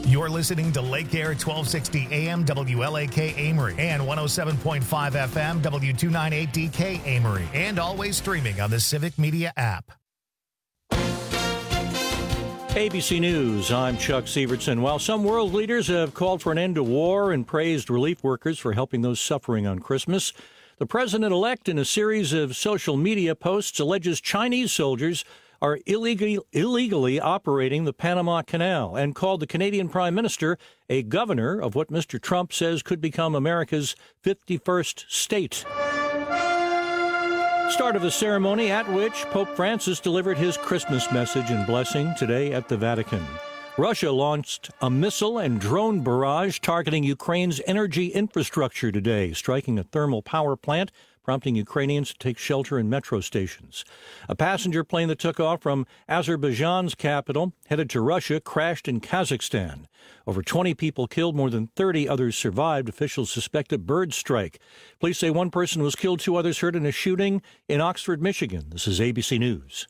You're listening to Lake Air 1260 AM WLAK Amory and 107.5 FM W298DK Amory, and always streaming on the Civic Media app. ABC News, I'm Chuck Sievertson. While some world leaders have called for an end to war and praised relief workers for helping those suffering on Christmas, the president-elect, in a series of social media posts, alleges Chinese soldiers are illegally operating the Panama Canal and called the Canadian Prime Minister a governor of what Mr. Trump says could become America's 51st state. Start of the ceremony at which Pope Francis delivered his Christmas message and blessing today at the Vatican. Russia launched a missile and drone barrage targeting Ukraine's energy infrastructure today, striking a thermal power plant, prompting Ukrainians to take shelter in metro stations. A passenger plane that took off from Azerbaijan's capital, headed to Russia, crashed in Kazakhstan. Over 20 people killed, more than 30 others survived. Officials suspect a bird strike. Police say one person was killed, 2 others hurt in a shooting in Oxford, Michigan. This is ABC News.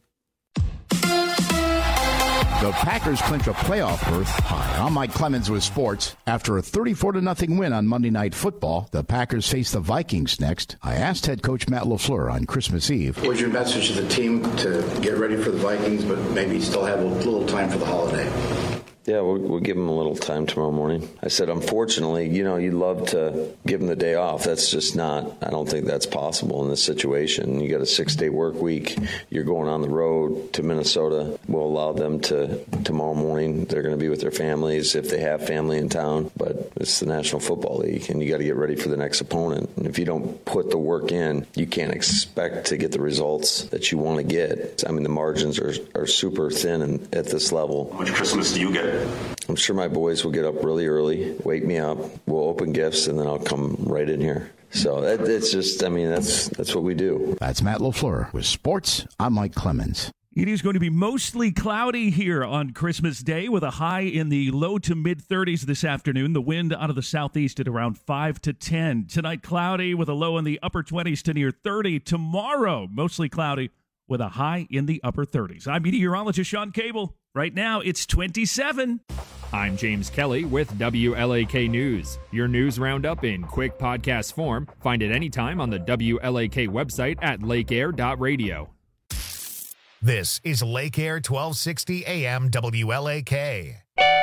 The Packers clinch a playoff berth. Hi, I'm Mike Clemens with sports. After a 34-0 win on Monday Night Football, the Packers face the Vikings next. I asked head coach Matt LaFleur on Christmas Eve. What's your message to the team to get ready for the Vikings, but maybe still have a little time for the holiday? Yeah, we'll give them a little time tomorrow morning. I said, unfortunately, you'd love to give them the day off. That's just not, I don't think that's possible in this situation. You got a 6-day work week. You're going on the road to Minnesota. We'll allow them to, tomorrow morning, they're going to be with their families if they have family in town. But it's the National Football League, and you got to get ready for the next opponent. And if you don't put the work in, you can't expect to get the results that you want to get. I mean, the margins are super thin at this level. How much Christmas do you get? I'm sure my boys will get up really early, wake me up, we'll open gifts, and then I'll come right in here. So it's just, that's what we do. That's Matt LaFleur. With sports, I'm Mike Clemens. It is going to be mostly cloudy here on Christmas Day with a high in the low to mid-30s this afternoon. The wind out of the southeast at around 5 to 10. Tonight, cloudy with a low in the upper 20s to near 30. Tomorrow, mostly cloudy with a high in the upper 30s. I'm meteorologist Sean Cable. Right now, it's 27. I'm James Kelly with WLAK News. Your news roundup in quick podcast form. Find it anytime on the WLAK website at lakeair.radio. This is Lake Air 1260 AM WLAK.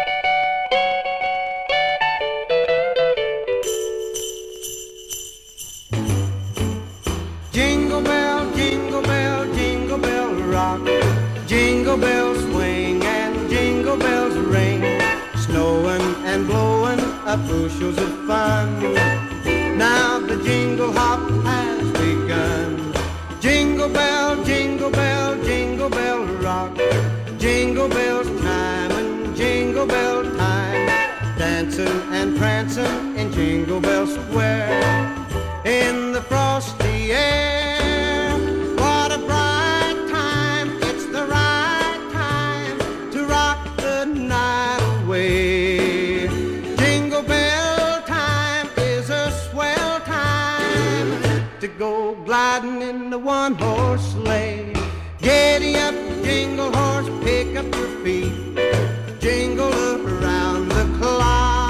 Jingle bell, jingle bell, jingle bell rock. Jingle bells swing and jingle bells ring. Snowing and blowing up bushels of fun. Now the jingle hop has begun. Jingle bell, jingle bell, jingle bell rock. Jingle bells time and jingle bell time. Dancing and prancing in Jingle Bell Square. In the frosty air, what a bright time. It's the right time to rock the night away. Jingle bell time is a swell time to go gliding in the one-horse sleigh. Giddy up, jingle horse, pick up your feet. Jingle around the clock.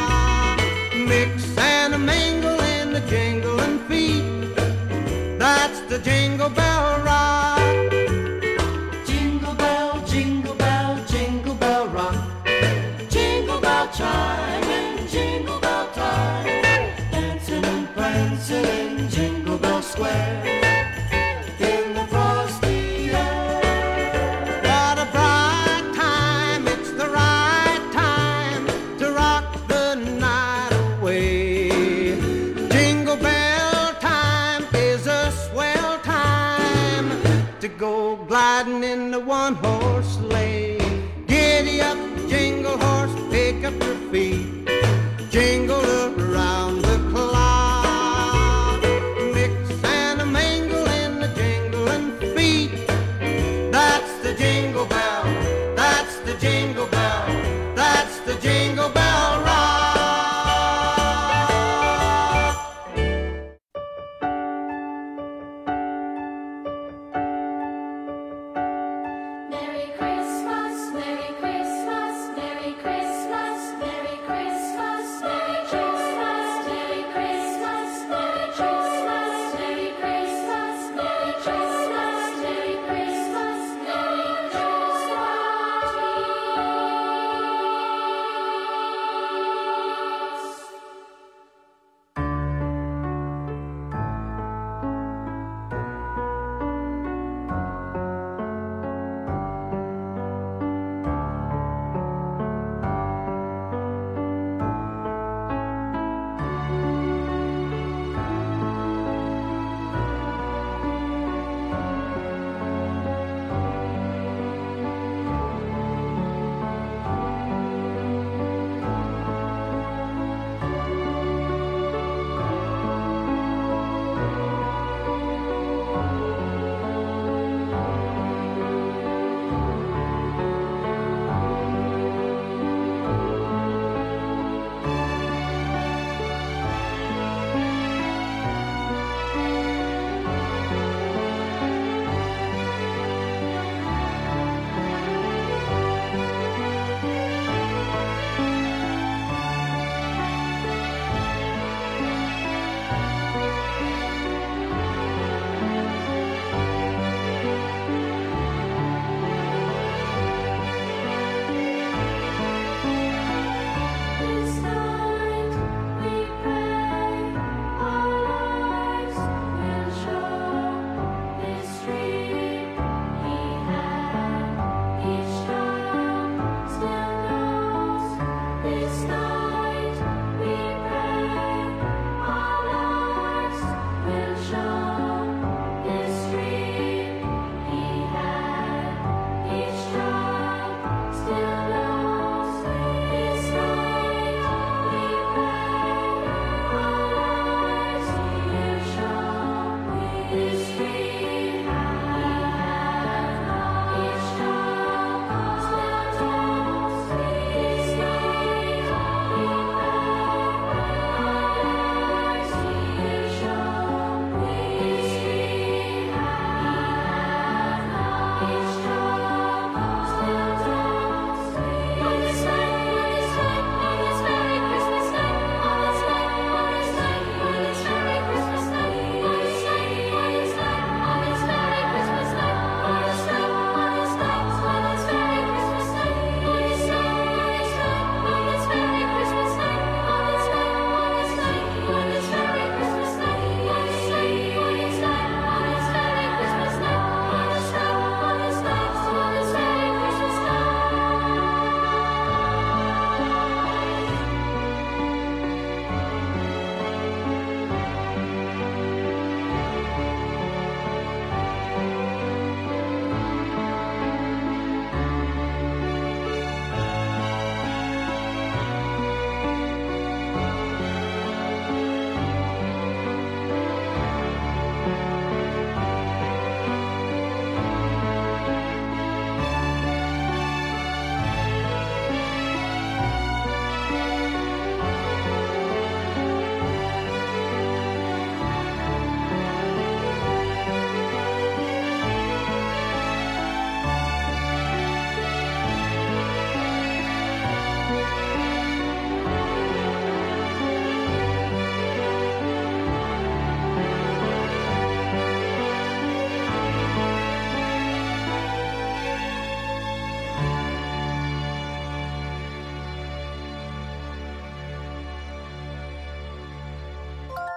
Mix and a mingle in the jingling feet. That's the Jingle Bell Rock. Jingle bell, jingle bell, jingle bell rock. Jingle bell chime and jingle bell time. Dancing and prancing in Jingle Bell Square. In the frosty air. What a bright time, it's the right time to rock the night away. Jingle bell time is a swell time to go gliding in the one-horse sleigh. Giddy up, jingle horse, pick up your feet. Jingle around the clock. Mix and a mingle in the jingling feet. That's the Jingle Bell. That's the Jingle Bell. That's the Jingle Bell Rock. Merry Christmas, Merry Christmas, Merry Christmas,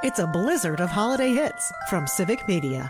It's a blizzard of holiday hits from Civic Media.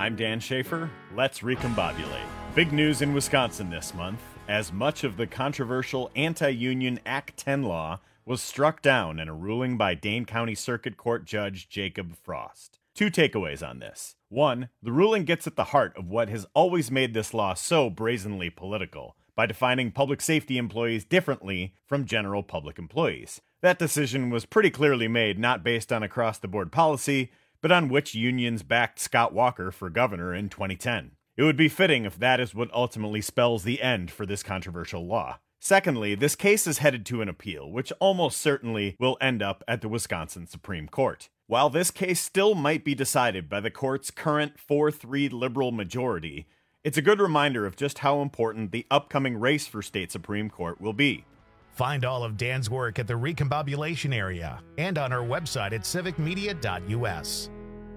I'm Dan Schaefer. Let's recombobulate. Big news in Wisconsin this month, as much of the controversial anti-union Act 10 law was struck down in a ruling by Dane County Circuit Court Judge Jacob Frost. 2 takeaways on this. 1, the ruling gets at the heart of what has always made this law so brazenly political, by defining public safety employees differently from general public employees. That decision was pretty clearly made not based on across-the-board policy, but on which unions backed Scott Walker for governor in 2010. It would be fitting if that is what ultimately spells the end for this controversial law. Secondly, this case is headed to an appeal, which almost certainly will end up at the Wisconsin Supreme Court. While this case still might be decided by the court's current 4-3 liberal majority, it's a good reminder of just how important the upcoming race for state Supreme Court will be. Find all of Dan's work at the Recombobulation area and on our website at civicmedia.us.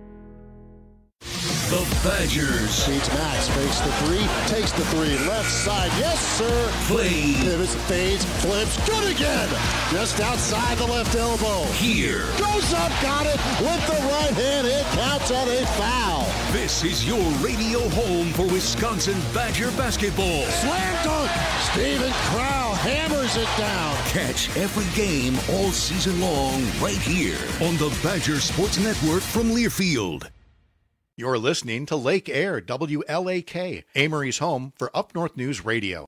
The Badgers. Feeds Max, fakes the 3, takes the 3, left side, yes sir. Play. Pivots, fades, flips, good again. Just outside the left elbow. Here. Goes up, got it, with the right hand, it counts on a foul. This is your radio home for Wisconsin Badger basketball. Slam dunk, Steven Crowl hammers it down. Catch every game all season long right here on the Badger Sports Network from Learfield. You're listening to Lake Air, WLAK, Amory's home for Up North News Radio.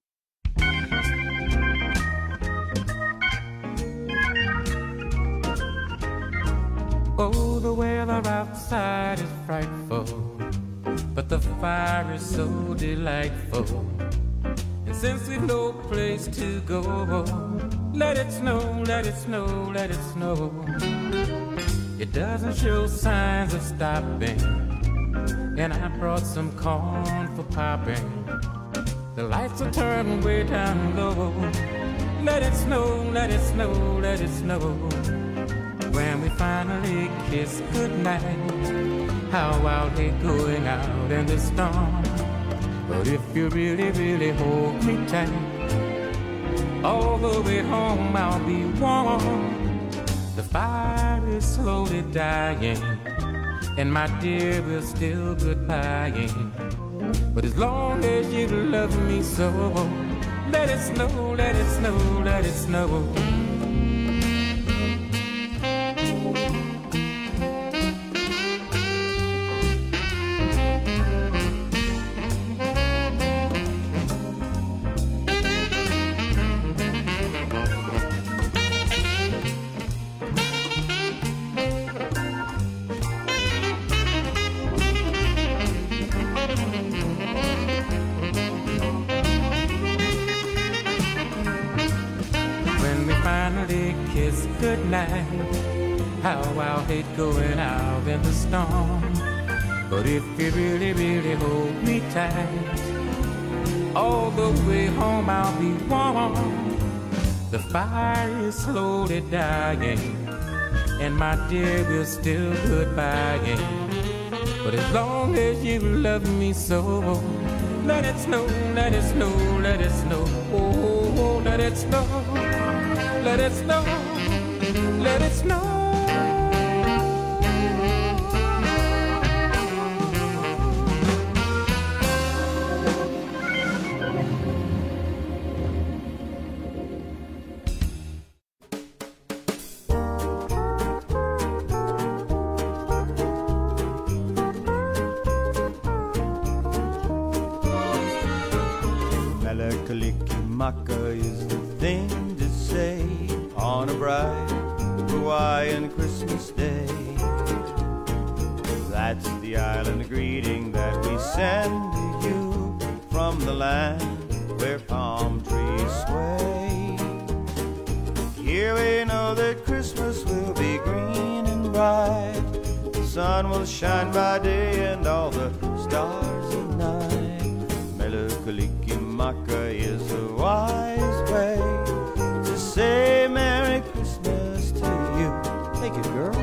Oh, the weather outside is frightful, but the fire is so delightful. And since we've no place to go, let it snow, let it snow, let it snow. It doesn't show signs of stopping, and I brought some corn for popping. The lights are turned way down low. Let it snow, let it snow, let it snow. When we finally kiss goodnight, how I'll hate going out in the storm. But if you really, really hold me tight, all the way home I'll be warm. The fire is slowly dying, and my dear, we're still goodbying. But as long as you love me so, let it snow, let it snow, let it snow. Goodnight, how I'll hate going out in the storm. But if you really, really hold me tight, all the way home I'll be warm. The fire is slowly dying, and my dear, we're still goodbying. But as long as you love me so, let it snow, let it snow, let it snow. Oh, let it snow, let it snow. Let it snow. Melikilikimaka is the thing to say on a bright Hawaiian Christmas Day. That's the island greeting that we send to you from the land where palm trees sway. Here we know that Christmas will be green and bright. The sun will shine by day and all the stars at night. Melikilikimaka is a wise way to say Merry Christmas to you. Thank you, girl.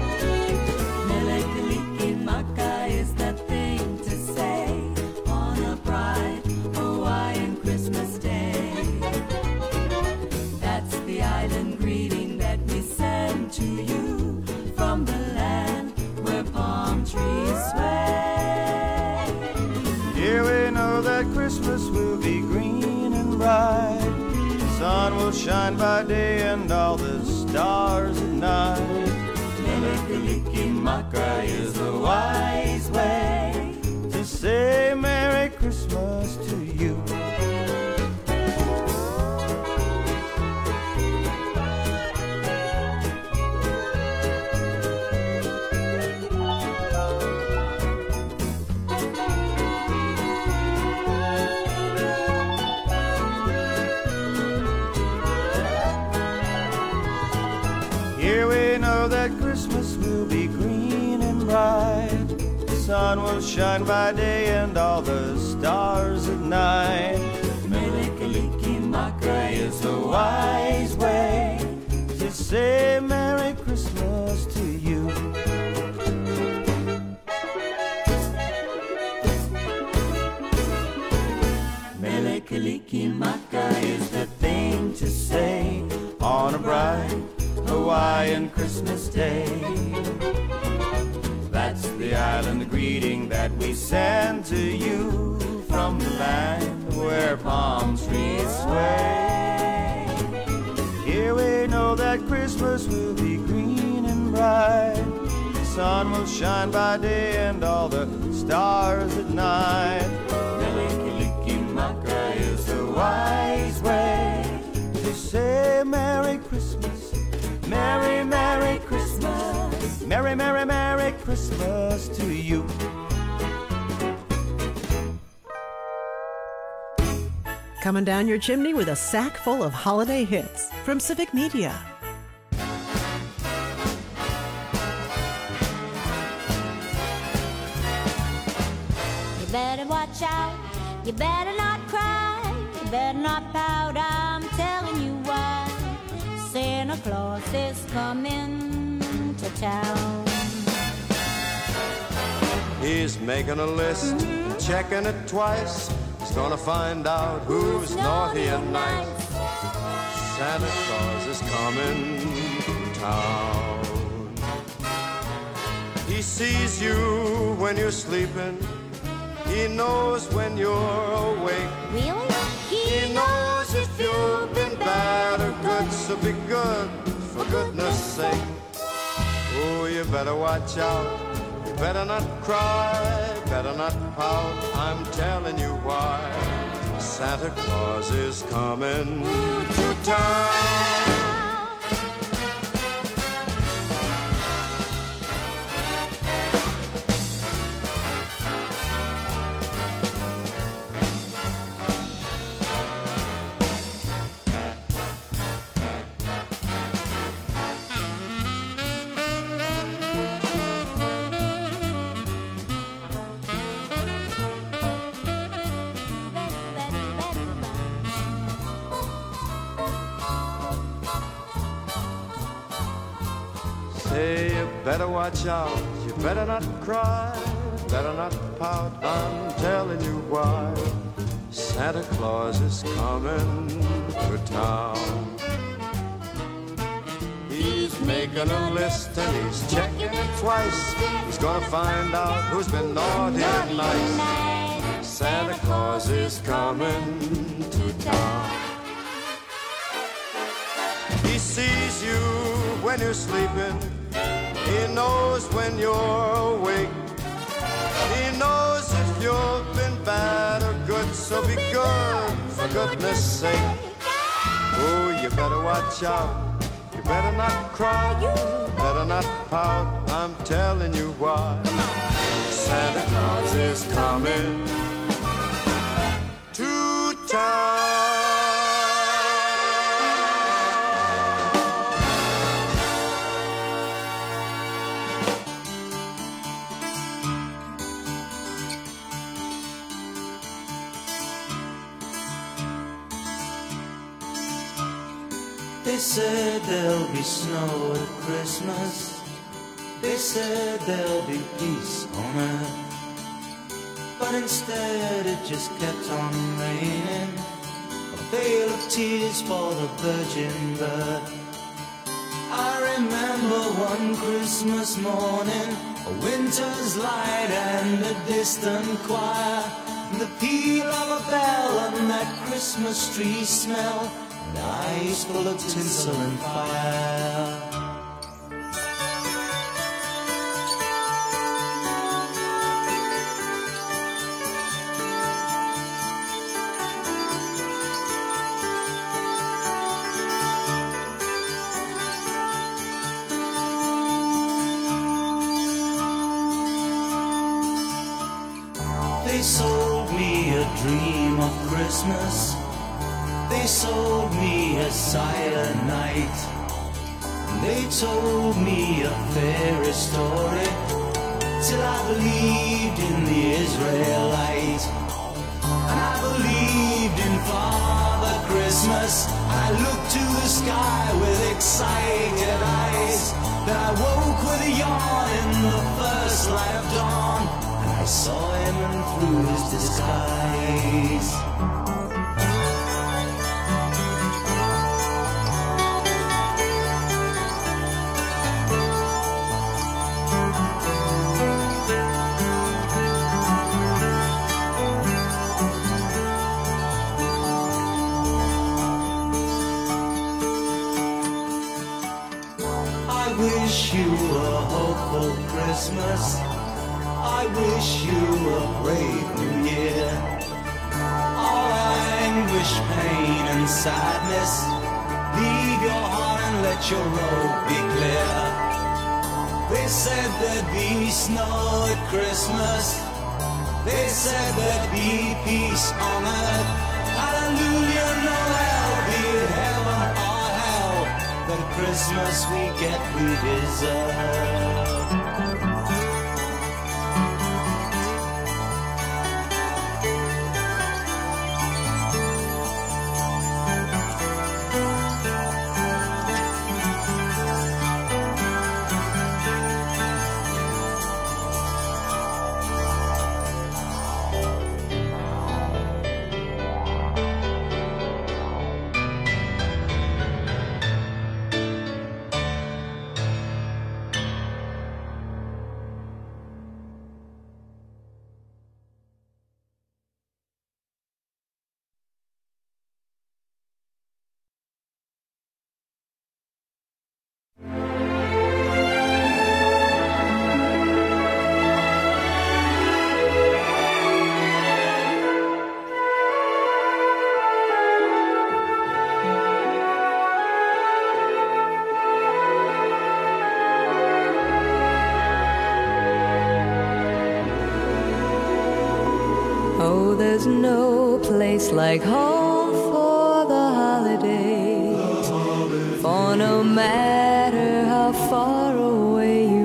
Melikilikimaka is the thing to say on a bright Hawaiian Christmas day. That's the island greeting that we send to you from the land where palm trees sway. Here we know that Christmas will be green and bright. The sun will shine by day and all the stars at night. Mele-Kalikimaka is the wise way to say Merry Christmas to you. Here we know that Christmas will be green and bright. The sun will shine by day and all the stars at night. Mele-Kalikimaka is the wise way to say Merry Christmas to you. Mele-Kalikimaka is the thing to say on a bright Hawaiian Christmas Day. That's the island greeting that we send to you from the land where palm trees sway. Here we know that Christmas will be green and bright. The sun will shine by day and all the stars at night. Mele-Kalikimaka is the wise way to say Merry Christmas. Merry, Merry Christmas. Merry, Merry, Merry Christmas to you. Coming down your chimney with a sack full of holiday hits from Civic Media. You better watch out. You better not cry. You better not pout. I'm telling you why. Santa Claus is coming to town. He's making a list, checking it twice. He's gonna find out who's naughty and nice. Santa Claus is coming to town. He sees you when you're sleeping. He knows when you're awake. Really? He knows if you've been bad or good, so be good, for goodness sake. Oh, you better watch out, you better not cry, better not pout, I'm telling you why. Santa Claus is coming to town. Say you better watch out, you better not cry, better not pout, I'm telling you why. Santa Claus is coming to town. He's making a list and he's checking it twice. He's gonna find out who's been naughty and nice. Santa Claus is coming to town. He sees you when you're sleeping. He knows when you're awake. He knows if you've been bad or good, so be good, for goodness sake. Oh, you better watch out, you better not cry, better not pout, I'm telling you why. Santa Claus is coming to town. They said there'll be snow at Christmas. They said there'll be peace on earth. But instead it just kept on raining, a veil of tears for the virgin birth. I remember one Christmas morning, a winter's light and a distant choir. the peal of a bell and that Christmas tree smell, and eyes full of tinsel and fire. They sold me a dream of Christmas. They sold me a silent night. They told me a fairy story till I believed in the Israelite. And I believed in Father Christmas. I looked to the sky with excited eyes. Then I woke with a yawn in the first light of dawn. I saw him and through his disguise. I wish you a hopeful Christmas. I wish you a brave new year. All anguish, pain and sadness, leave your heart and let your road be clear. They said there'd be snow at Christmas. They said there'd be peace on earth. Hallelujah, Noel, be it heaven or hell. The Christmas we get we deserve. Oh, there's no place like home for the holidays. For no matter how far away you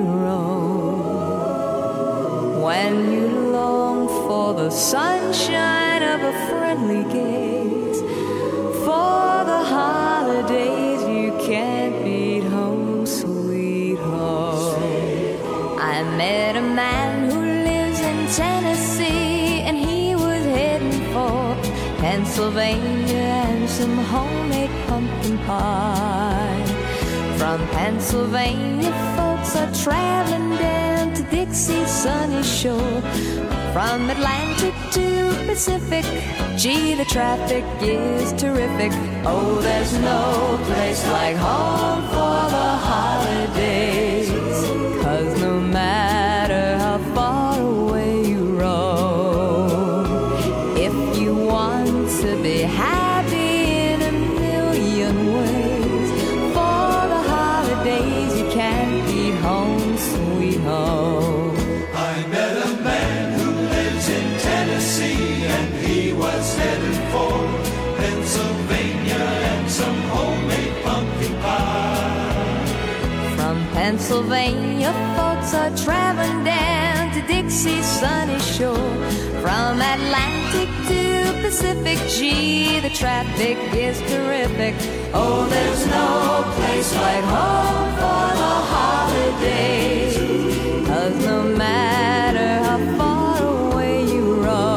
roam, when you long for the sunshine of a friendly gaze, for the holidays you can't beat home, sweet home. I met a man who lives in Tennessee, and he was heading for Pennsylvania and some homemade pumpkin pie. From Pennsylvania, folks are traveling down to Dixie's sunny shore. From Atlantic to Pacific, gee, the traffic is terrific. Oh, there's no place like home for the holidays, 'cause no matter how far away you roam, if you want to be happy in a million ways, for the holidays you can't beat home, sweet home. I met a man who lives in Tennessee, and he was headed for Pennsylvania and some homemade pumpkin pie. From Pennsylvania, folks are traveling down to Dixie's sunny shore. From Atlantic to Pacific, gee, the traffic is terrific. Oh, there's no place like home for the holidays, 'cause no matter how far away you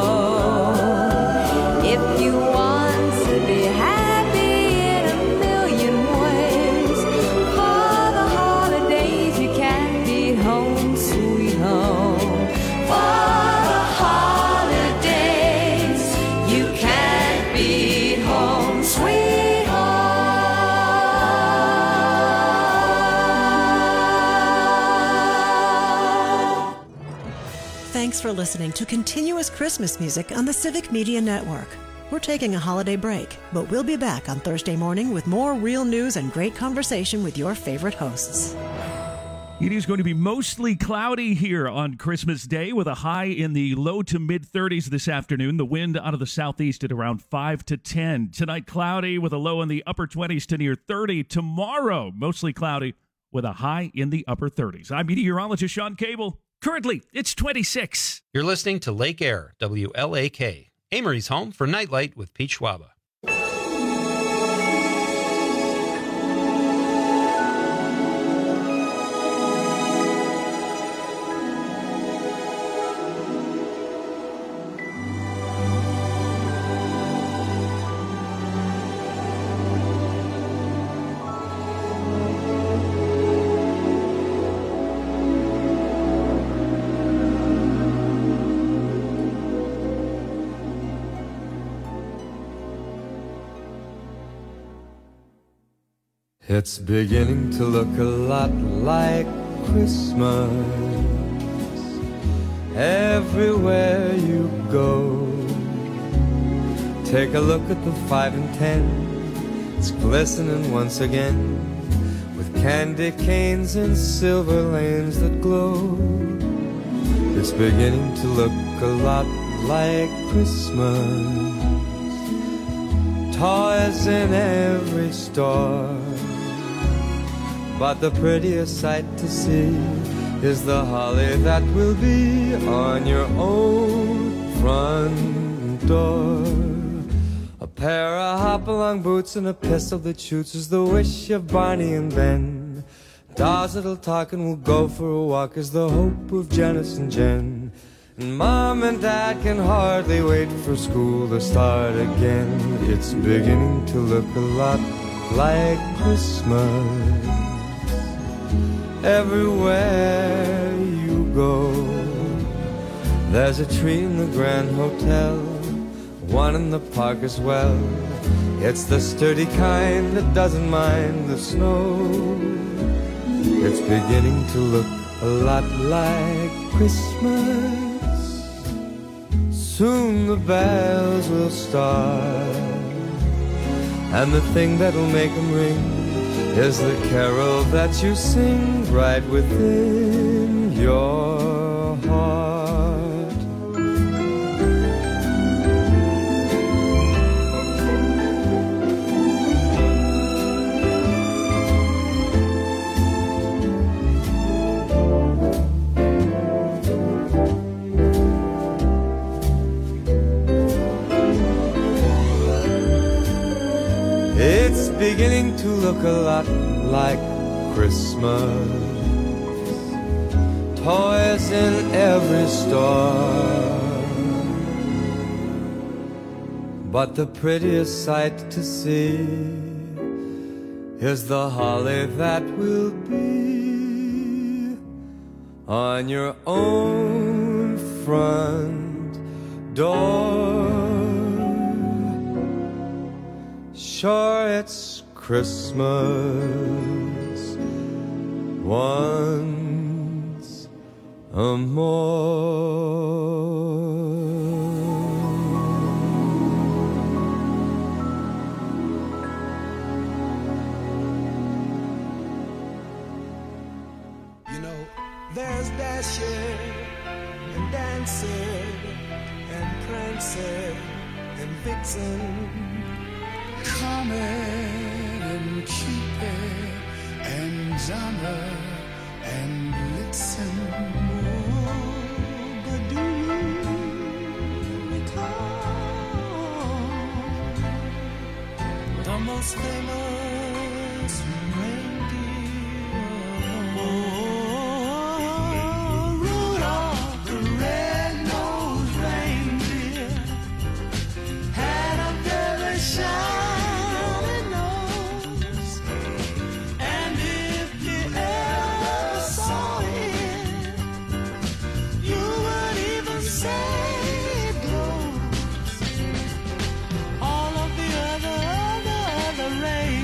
roam, if you want to be happy in a million ways, for the holidays you can't beat home, sweet home. For the holidays Thanks for listening to continuous Christmas music on the Civic Media Network. We're taking a holiday break, but we'll be back on Thursday morning with more real news and great conversation with your favorite hosts. It is going to be mostly cloudy here on Christmas Day with a high in the low to mid-30s this afternoon. The wind out of the southeast at around 5 to 10. Tonight, cloudy with a low in the upper 20s to near 30. Tomorrow, mostly cloudy with a high in the upper 30s. I'm meteorologist Sean Cable. Currently, it's 26. You're listening to Lake Air, WLAK. Amory's home for Nightlight with Pete Schwaba. It's beginning to look a lot like Christmas everywhere you go. Take a look at the 5 and 10. It's glistening once again with candy canes and silver lanes that glow. It's beginning to look a lot like Christmas. Toys in every store. But the prettiest sight to see is the holly that will be on your own front door. A pair of hop-along boots and a pistol that shoots is the wish of Barney and Ben. Dolls that'll talk and will go for a walk is the hope of Janice and Jen. And Mom and Dad can hardly wait for school to start again. It's beginning to look a lot like Christmas everywhere you go. There's a tree in the Grand Hotel, one in the park as well. It's the sturdy kind that doesn't mind the snow. It's beginning to look a lot like Christmas. Soon the bells will start, and the thing that'll make them ring is the carol that you sing right within your heart. It's beginning to look a lot like Christmas. Toys in every store. But the prettiest sight to see is the holly that will be on your own front door. Sure, it's Christmas once more. You know, there's Dasher and Dancer and Prancer and Vixen, Comet and Cupid and Donner and Blitzen. Oh, but do you recall the most famous reindeer? Oh, Rudolph the red-nosed reindeer had a very shiny nose, and if you ever saw it, you would even say it glows. All of the other reindeer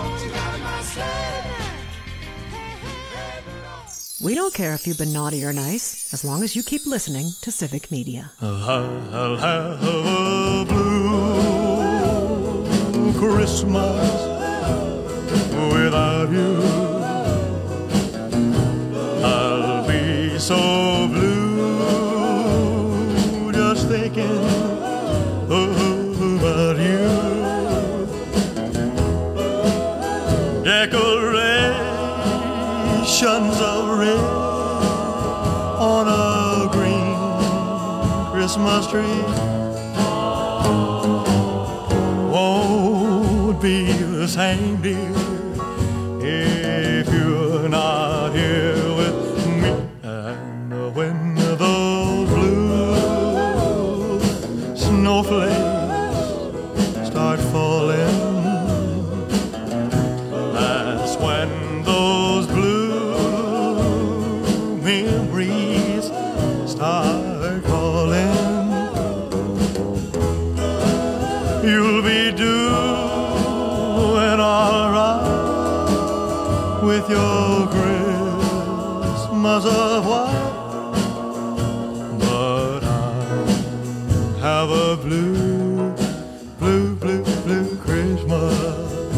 We don't care if you've been naughty or nice, as long as you keep listening to Civic Media. I'll have a blue Christmas without you. I'll be so blue just thinking about you. Decorations of red on a green Christmas tree won't be the same, dear, if you're not here with me. And when those blue snowflakes start falling, that's when those blue memories start calling. You'll be doing alright with your Christmas of white, but I have a blue, blue, blue, blue Christmas.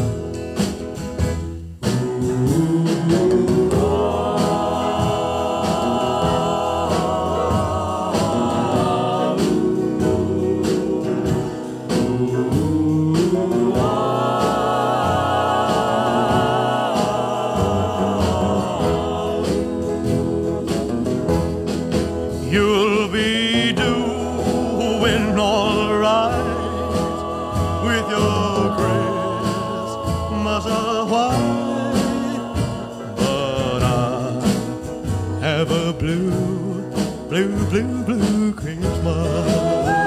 You'll be doing alright with your Christmas of white, but I have a blue, blue, blue, blue Christmas.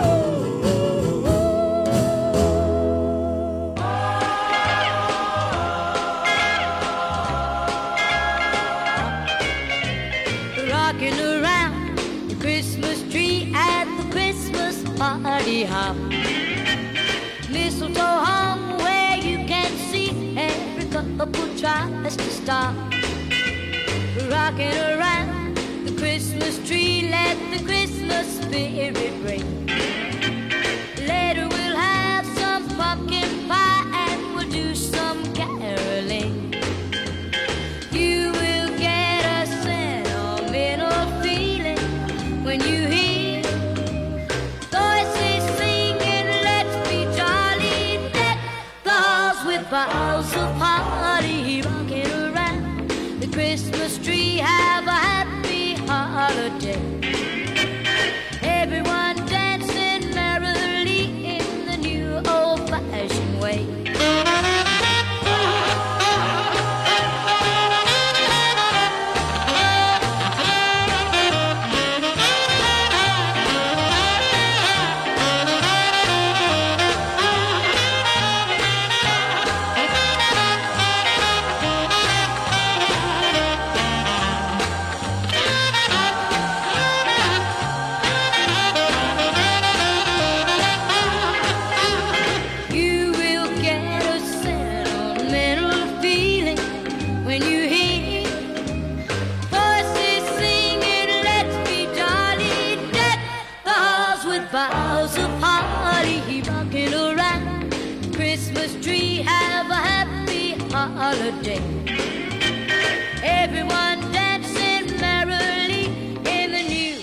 Rocking around the Christmas tree at the Christmas party hop. Mistletoe hung where you can see every couple tries to stop. Rocking around the Christmas tree, let the Christmas spirit ring. Later we'll have some pumpkin pie and we'll do some caroling. You will get a sentimental feeling when you hear voices singing, let's be jolly, deck the halls with boughs of holly. Rocking around the Christmas tree, have a happy holiday. Everyone dancing merrily in the new old-fashioned way. You will get a sentimental feeling when you hear voices singing, let's be jolly, deck the halls with boughs of holly. Rocking around the Christmas tree, have a happy holiday. Everyone dancing merrily in the new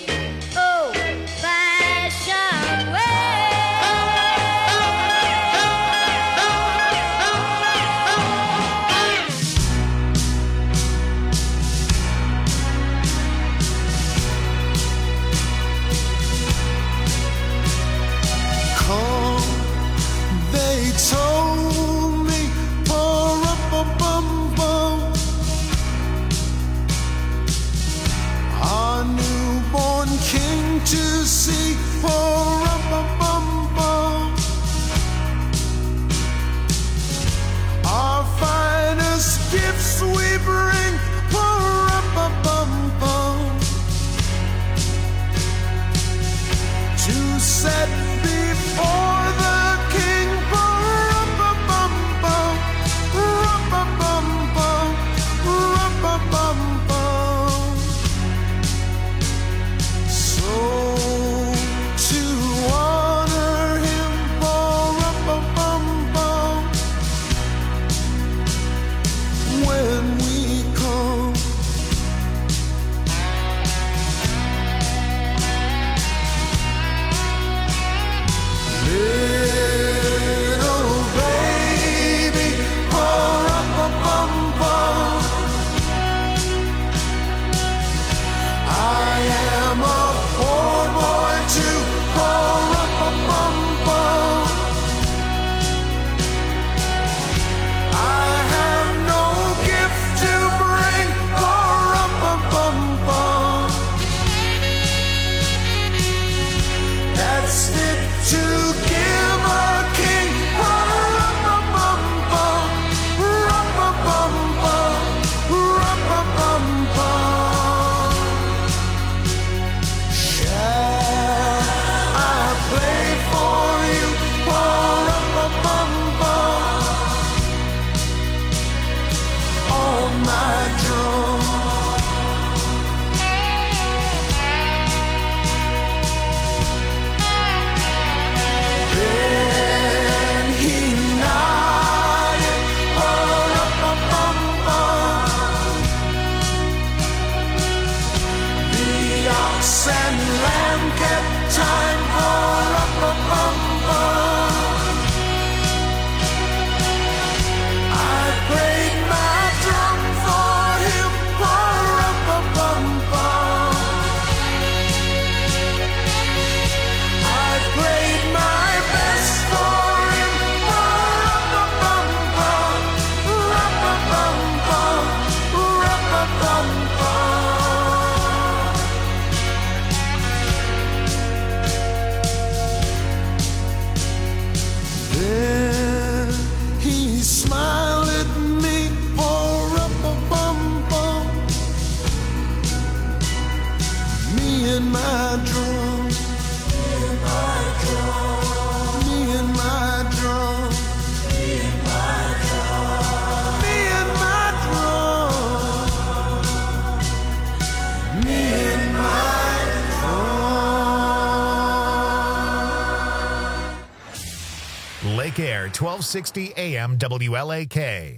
old-fashioned Come, they told me, bum, our newborn king to see, bum. Our finest gifts we bring, bum. To set before the king, bum. smile at me, bum. Me and my drum, me and my drum, me and my drum, me and my drum, me and my drum, me and my drum. Lake Air, 1260 AM WLAK.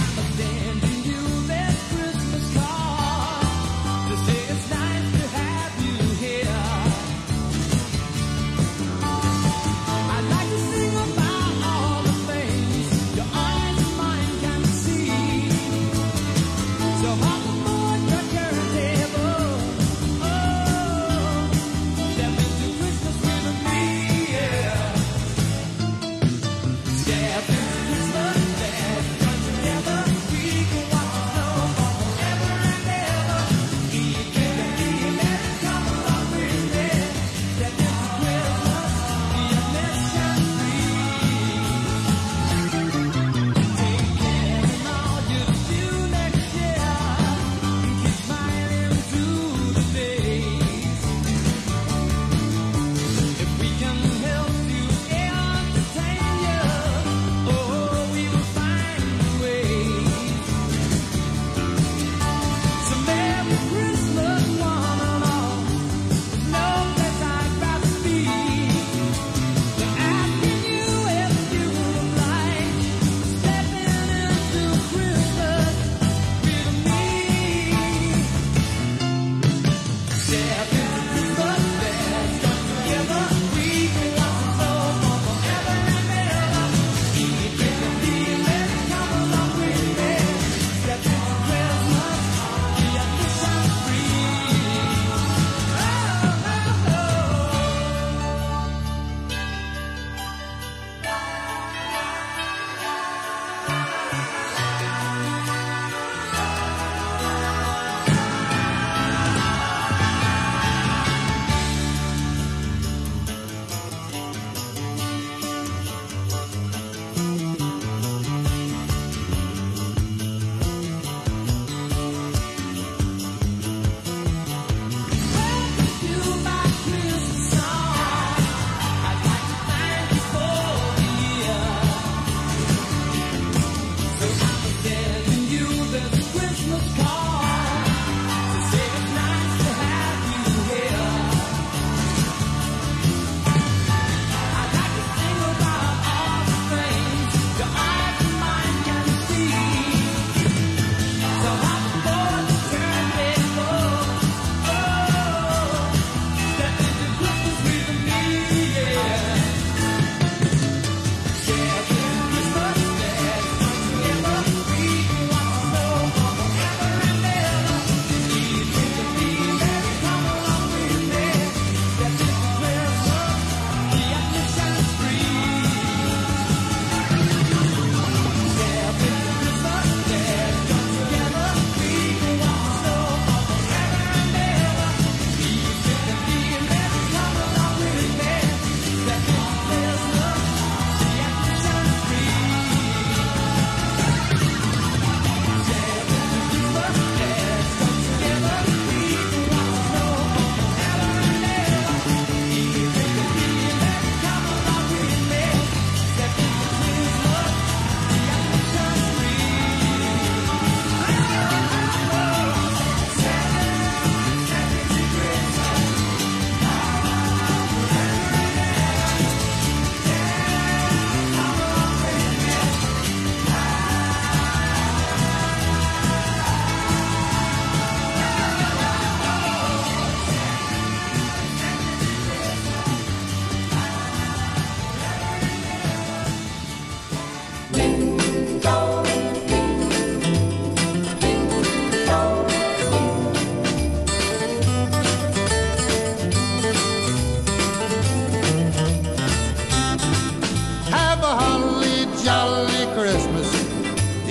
To say it's nice to have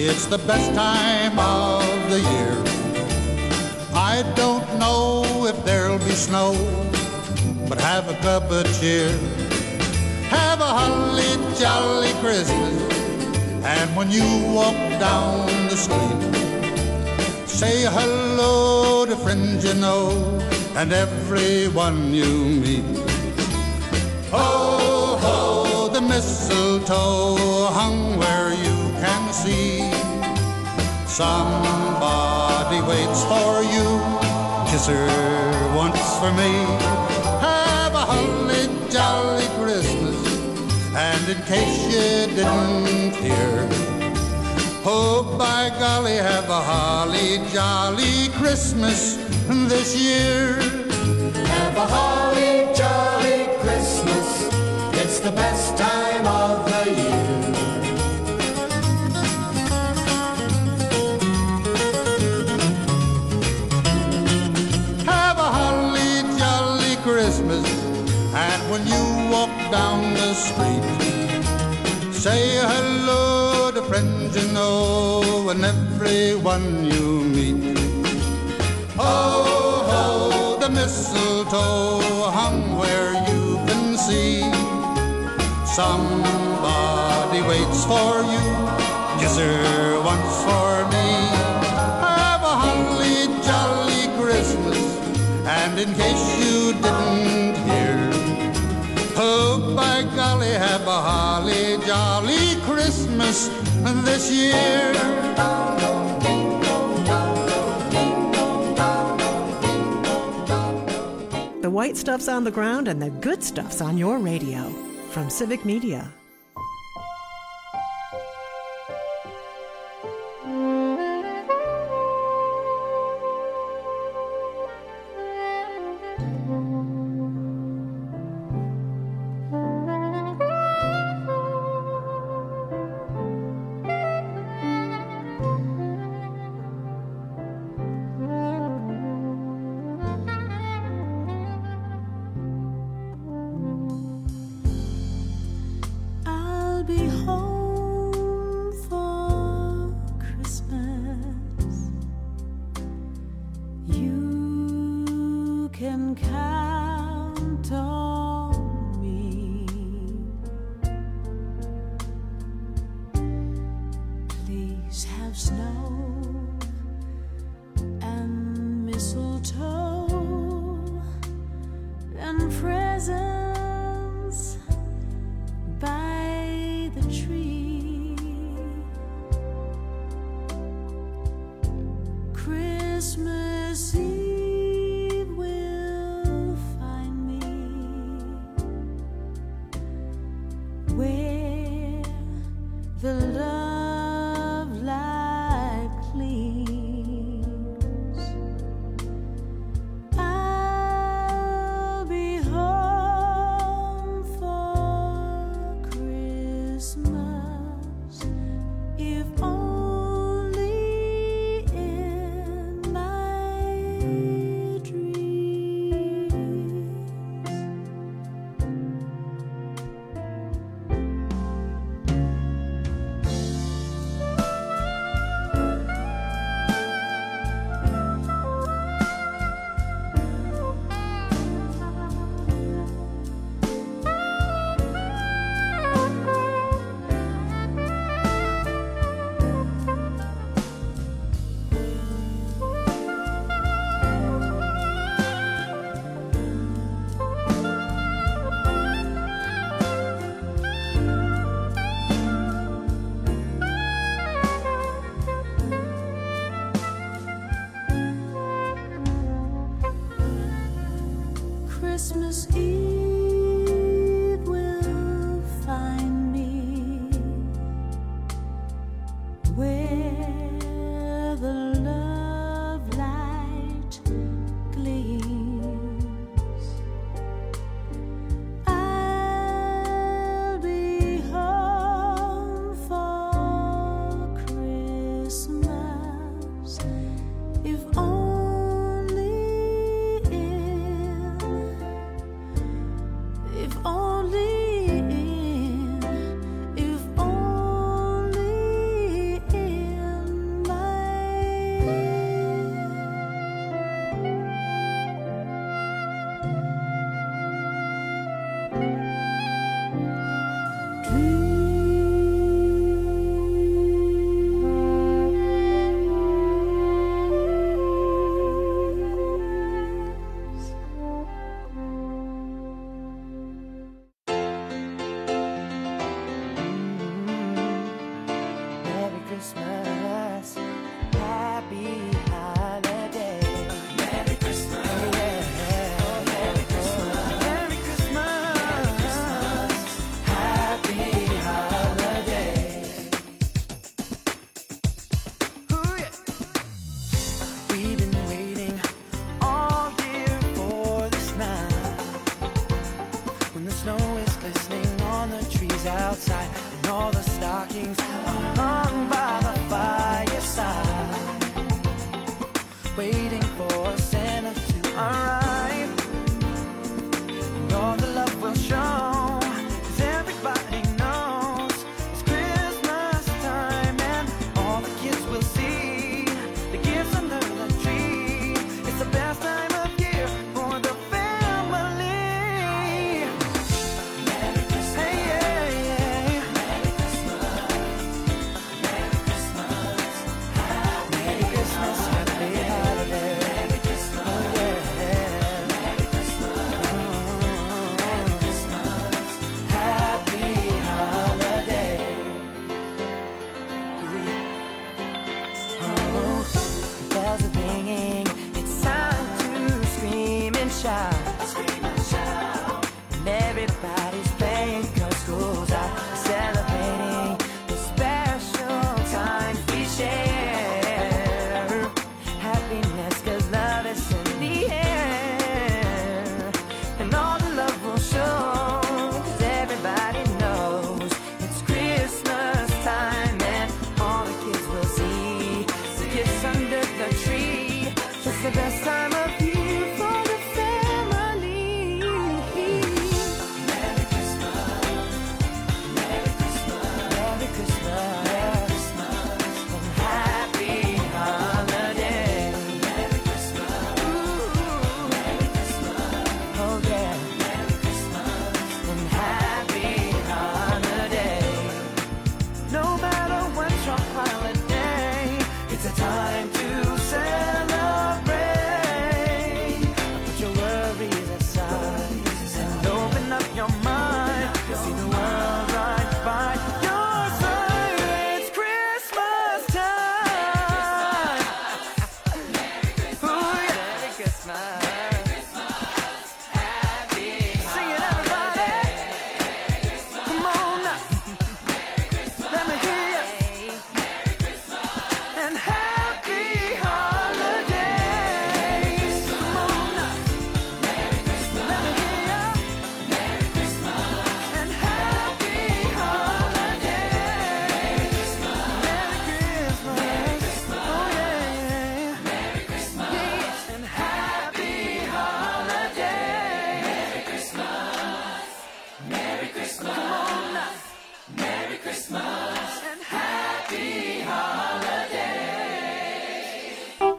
it's the best time of the year. I don't know if there'll be snow, but have a cup of cheer. Have a holly jolly Christmas, and when you walk down the street, say hello to friends you know and everyone you meet. Ho, ho, the mistletoe hung where you can see. Somebody waits for you, kiss her once for me. Have a holly jolly Christmas, and in case you didn't hear, oh, by golly, have a holly jolly Christmas this year. Have a holly jolly Christmas, it's the best time of the year. Have a holly jolly Christmas, and when you walk down the street, say hello to friends you know and everyone you meet. Ho, ho, the mistletoe hung where you can see. Somebody waits for you, kiss her once for me. Have a holly jolly Christmas, and in case you didn't hear, oh, by golly, have a holly jolly Christmas this year. The white stuff's on the ground and the good stuff's on your radio. From Civic Media. Christmas Eve will find me where the love light gleams. I'll be home for Christmas if only in and shout. Scream and shout. And everybody's playing 'cause school's out, celebrating the special times we share. Happiness 'cause love is in the air. And all the love will show 'cause everybody knows it's Christmas time and all the kids will see the gifts under the tree. It's the best time of year for the family. Merry Christmas, Merry Christmas, Merry Christmas, Merry Christmas, and happy holidays. Merry Christmas, ooh, Merry Christmas, oh yeah, Merry Christmas, and happy holidays. No matter what's your holiday, it's a time to celebrate. Put your worries aside and open up your mind. See the world right by your side. It's Christmas time. Merry Christmas, Merry Christmas, Merry Christmas, happy sing it, everybody. Come on now. Let me hear you. And happy holidays. Come on now. Let me hear you. And happy holidays. Merry Christmas. Oh yeah. Merry Christmas. And happy holidays. Merry Christmas. Merry Christmas. Come on now. Merry Christmas. And happy holidays.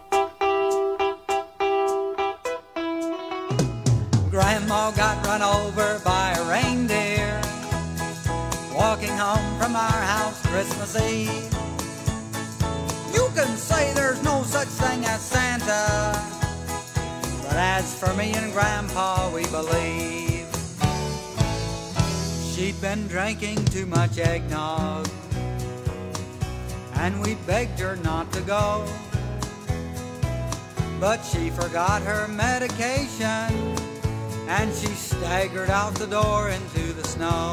Grandma got run over by a reindeer walking home from our house Christmas Eve. You can say there's no such thing as Santa, but as for me and Grandpa, we believe. She'd been drinking too much eggnog, and we begged her not to go. But she forgot her medication, and she staggered out the door into the snow.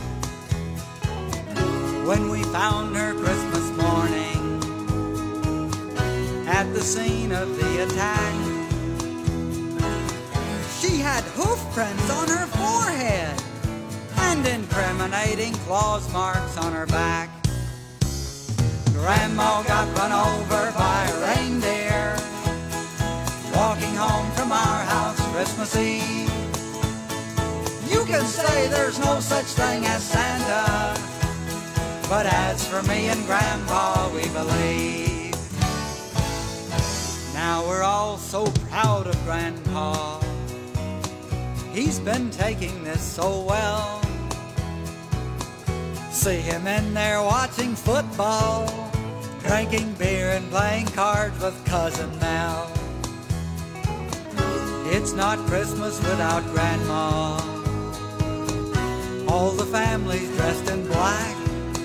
When we found her Christmas morning at the scene of the attack, she had hoof prints on her forehead and incriminating claws marks on her back. Grandma got run over by a reindeer walking home from our house Christmas Eve. You can say there's no such thing as Santa, but as for me and Grandpa, we believe. Now we're all so proud of Grandpa. He's been taking this so well. See him in there watching football, drinking beer and playing cards with Cousin Mel. It's not Christmas without Grandma. All the family's dressed in black,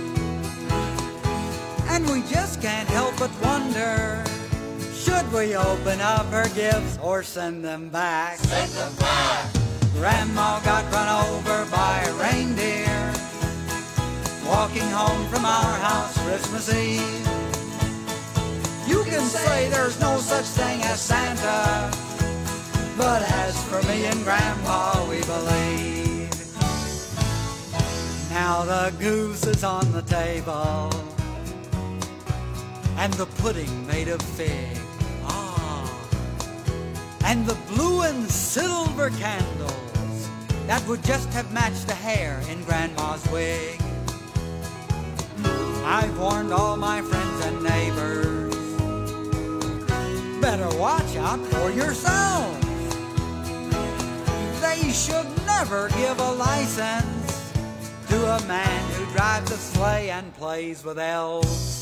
and we just can't help but wonder, should we open up her gifts or send them back? Send them back! Grandma got run over by a reindeer walking home from our house Christmas Eve. You can say there's no such thing as Santa, but as for me and Grandpa, we believe. Now the goose is on the table, and the pudding made of fig. And the blue and silver candles that would just have matched the hair in Grandma's wig. I've warned all my friends and neighbors, better watch out for yourselves. They should never give a license to a man who drives a sleigh and plays with elves.